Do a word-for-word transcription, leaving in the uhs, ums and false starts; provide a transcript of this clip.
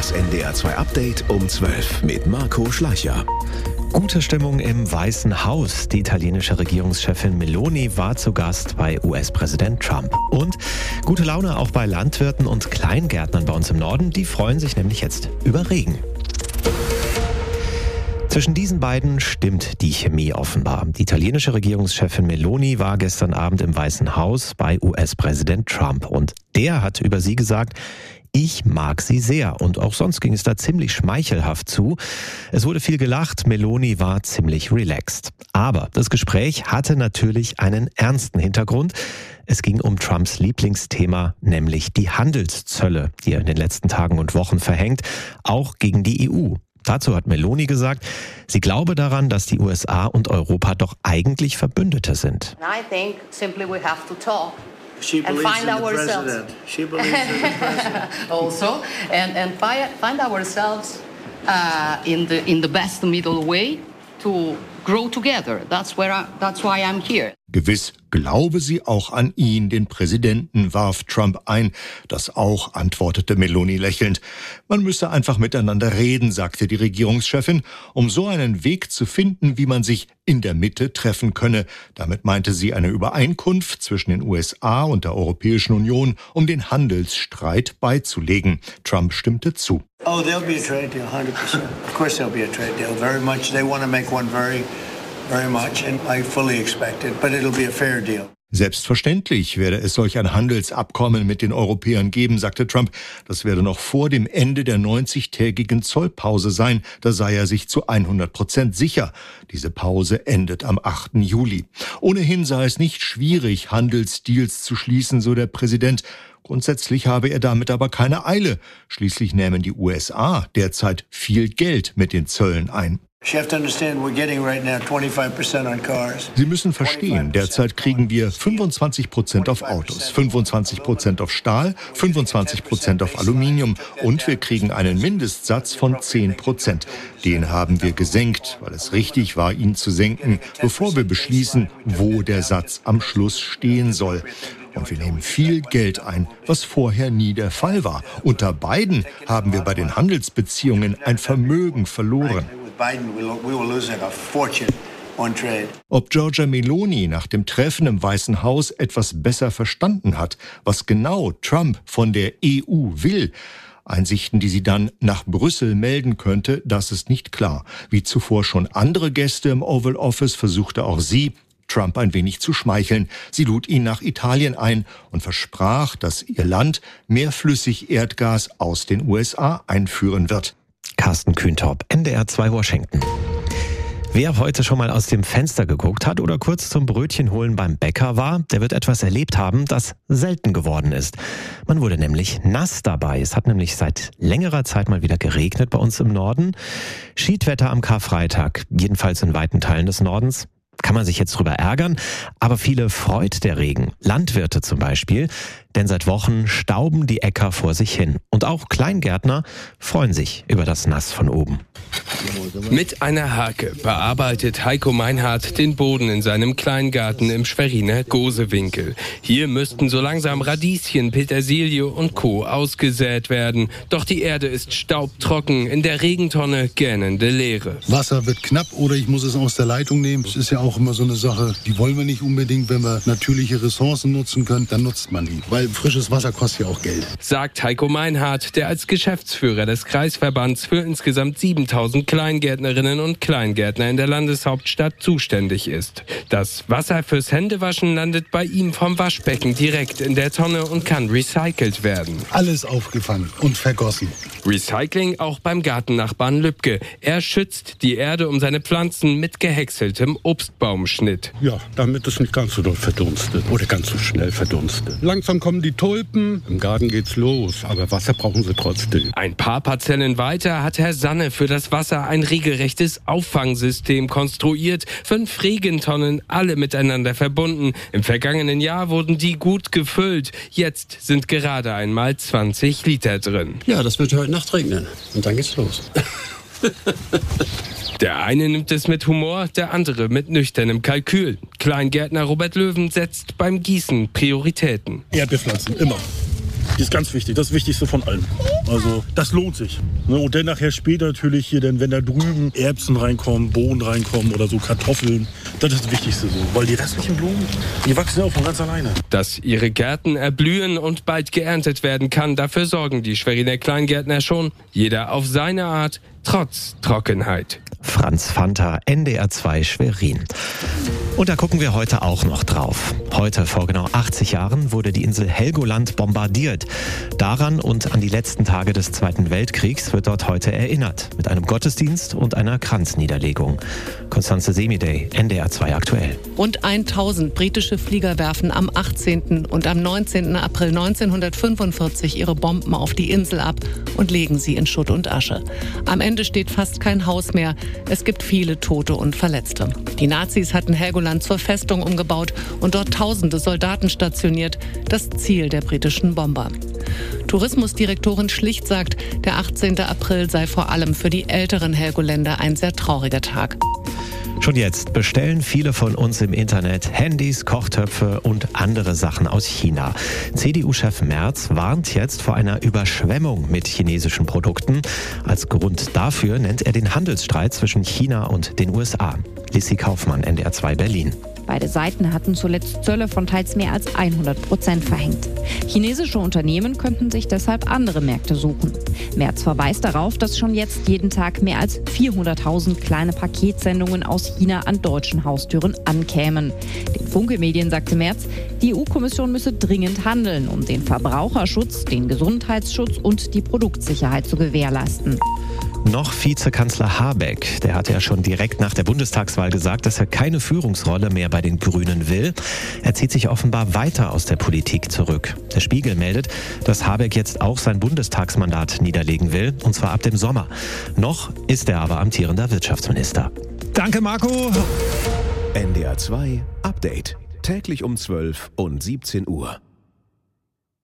Das N D R zwei Update um zwölf mit Marco Schleicher. Gute Stimmung im Weißen Haus. Die italienische Regierungschefin Meloni war zu Gast bei U S-Präsident Trump. Und gute Laune auch bei Landwirten und Kleingärtnern bei uns im Norden. Die freuen sich nämlich jetzt über Regen. Zwischen diesen beiden stimmt die Chemie offenbar. Die italienische Regierungschefin Meloni war gestern Abend im Weißen Haus bei U S-Präsident Trump. Und der hat über sie gesagt: Ich mag sie sehr. Und auch sonst ging es da ziemlich schmeichelhaft zu. Es wurde viel gelacht, Meloni war ziemlich relaxed. Aber das Gespräch hatte natürlich einen ernsten Hintergrund. Es ging um Trumps Lieblingsthema, nämlich die Handelszölle, die er in den letzten Tagen und Wochen verhängt, auch gegen die E U. Dazu hat Meloni gesagt, sie glaube daran, dass die U S A und Europa doch eigentlich Verbündete sind. I think simply we have to talk. She and believes find in the ourselves. president. She believes in the president. Also, and and fi- find ourselves uh, in the in the best middle way to grow together. That's where I, that's why I'm here. Gewiss glaube sie auch an ihn, den Präsidenten, warf Trump ein. Das auch, antwortete Meloni lächelnd. Man müsse einfach miteinander reden, sagte die Regierungschefin, um so einen Weg zu finden, wie man sich in der Mitte treffen könne. Damit meinte sie eine Übereinkunft zwischen den U S A und der Europäischen Union, um den Handelsstreit beizulegen. Trump stimmte zu. Oh, there'll be a trade deal, one hundred percent. Of course there'll be a trade deal. Very much. They want to make one very, very much, and I fully expect it, but it'll be a fair deal. Selbstverständlich werde es solch ein Handelsabkommen mit den Europäern geben, sagte Trump. Das werde noch vor dem Ende der neunzigtägigen Zollpause sein. Da sei er sich zu hundert Prozent sicher. Diese Pause endet am achten Juli. Ohnehin sei es nicht schwierig, Handelsdeals zu schließen, so der Präsident. Grundsätzlich habe er damit aber keine Eile. Schließlich nehmen die U S A derzeit viel Geld mit den Zöllen ein. Sie müssen verstehen, derzeit kriegen wir fünfundzwanzig Prozent auf Autos, fünfundzwanzig Prozent auf Stahl, fünfundzwanzig Prozent auf Aluminium und wir kriegen einen Mindestsatz von zehn Prozent. Den haben wir gesenkt, weil es richtig war, ihn zu senken, bevor wir beschließen, wo der Satz am Schluss stehen soll. Und wir nehmen viel Geld ein, was vorher nie der Fall war. Unter Biden haben wir bei den Handelsbeziehungen ein Vermögen verloren. Ob Giorgia Meloni nach dem Treffen im Weißen Haus etwas besser verstanden hat, was genau Trump von der E U will, Einsichten, die sie dann nach Brüssel melden könnte, das ist nicht klar. Wie zuvor schon andere Gäste im Oval Office versuchte auch sie, Trump ein wenig zu schmeicheln. Sie lud ihn nach Italien ein und versprach, dass ihr Land mehr Flüssigerdgas aus den U S A einführen wird. Carsten Kühntaub, N D R zwei Washington. Wer heute schon mal aus dem Fenster geguckt hat oder kurz zum Brötchen holen beim Bäcker war, der wird etwas erlebt haben, das selten geworden ist. Man wurde nämlich nass dabei. Es hat nämlich seit längerer Zeit mal wieder geregnet bei uns im Norden. Schiedwetter am Karfreitag, jedenfalls in weiten Teilen des Nordens. Kann man sich jetzt drüber ärgern, aber viele freut der Regen. Landwirte zum Beispiel, denn seit Wochen stauben die Äcker vor sich hin. Und auch Kleingärtner freuen sich über das Nass von oben. Mit einer Hake bearbeitet Heiko Meinhardt den Boden in seinem Kleingarten im Schweriner Gosewinkel. Hier müssten so langsam Radieschen, Petersilie und Co. ausgesät werden. Doch die Erde ist staubtrocken, in der Regentonne gähnende Leere. Wasser wird knapp oder ich muss es aus der Leitung nehmen. Das ist ja auch immer so eine Sache, die wollen wir nicht unbedingt. Wenn wir natürliche Ressourcen nutzen können, dann nutzt man die. Weil frisches Wasser kostet ja auch Geld. Sagt Heiko Meinhardt, der als Geschäftsführer des Kreisverbands für insgesamt siebentausend Kleingärtnerinnen und Kleingärtner in der Landeshauptstadt zuständig ist. Das Wasser fürs Händewaschen landet bei ihm vom Waschbecken direkt in der Tonne und kann recycelt werden. Alles aufgefangen und vergossen. Recycling auch beim Gartennachbarn Lübke. Er schützt die Erde um seine Pflanzen mit gehäckseltem Obstbaumschnitt. Ja, damit es nicht ganz so doll verdunstet oder ganz so schnell verdunstet. Langsam kommen die Tulpen, im Garten geht's los, aber Wasser brauchen sie trotzdem. Ein paar Parzellen weiter hat Herr Sanne für das Wasser ein regelrechtes Auffangsystem konstruiert. Fünf Regentonnen, alle miteinander verbunden. Im vergangenen Jahr wurden die gut gefüllt. Jetzt sind gerade einmal zwanzig Liter drin. Ja, das wird heute Nacht regnen und dann geht's los. Der eine nimmt es mit Humor, der andere mit nüchternem Kalkül. Kleingärtner Robert Löwen setzt beim Gießen Prioritäten. Erdbeerpflanzen, immer. Die ist ganz wichtig, das Wichtigste von allem. Also das lohnt sich. Und dann nachher später natürlich hier, denn wenn da drüben Erbsen reinkommen, Bohnen reinkommen oder so Kartoffeln, das ist das Wichtigste so. Weil die restlichen Blumen, die wachsen ja auch von ganz alleine. Dass ihre Gärten erblühen und bald geerntet werden kann, dafür sorgen die Schweriner Kleingärtner schon. Jeder auf seine Art, trotz Trockenheit. Franz Fanta, N D R zwei Schwerin. Und da gucken wir heute auch noch drauf. Heute, vor genau achtzig Jahren, wurde die Insel Helgoland bombardiert. Daran und an die letzten Tage des Zweiten Weltkriegs wird dort heute erinnert. Mit einem Gottesdienst und einer Kranzniederlegung. Konstanze Semidey, N D R zwei aktuell. Rund tausend britische Flieger werfen am achtzehnten und am neunzehnten April neunzehnhundertfünfundvierzig ihre Bomben auf die Insel ab und legen sie in Schutt und Asche. Am Ende steht fast kein Haus mehr. Es gibt viele Tote und Verletzte. Die Nazis hatten Helgoland zur Festung umgebaut und dort tausende Soldaten stationiert, das Ziel der britischen Bomber. Tourismusdirektorin Schlicht sagt, der achtzehnten April sei vor allem für die älteren Helgoländer ein sehr trauriger Tag. Schon jetzt bestellen viele von uns im Internet Handys, Kochtöpfe und andere Sachen aus China. C D U-Chef Merz warnt jetzt vor einer Überschwemmung mit chinesischen Produkten. Als Grund dafür nennt er den Handelsstreit zwischen China und den U S A. Lissi Kaufmann, N D R zwei Berlin. Beide Seiten hatten zuletzt Zölle von teils mehr als hundert Prozent verhängt. Chinesische Unternehmen könnten sich deshalb andere Märkte suchen. Merz verweist darauf, dass schon jetzt jeden Tag mehr als vierhunderttausend kleine Paketsendungen aus China an deutschen Haustüren ankämen. Den Funke-Medien sagte Merz, die E U-Kommission müsse dringend handeln, um den Verbraucherschutz, den Gesundheitsschutz und die Produktsicherheit zu gewährleisten. Noch Vizekanzler Habeck, der hatte ja schon direkt nach der Bundestagswahl gesagt, dass er keine Führungsrolle mehr bei den Grünen will. Er zieht sich offenbar weiter aus der Politik zurück. Der Spiegel meldet, dass Habeck jetzt auch sein Bundestagsmandat niederlegen will, und zwar ab dem Sommer. Noch ist er aber amtierender Wirtschaftsminister. Danke, Marco. N D R zwei Update. Täglich um zwölf und siebzehn Uhr.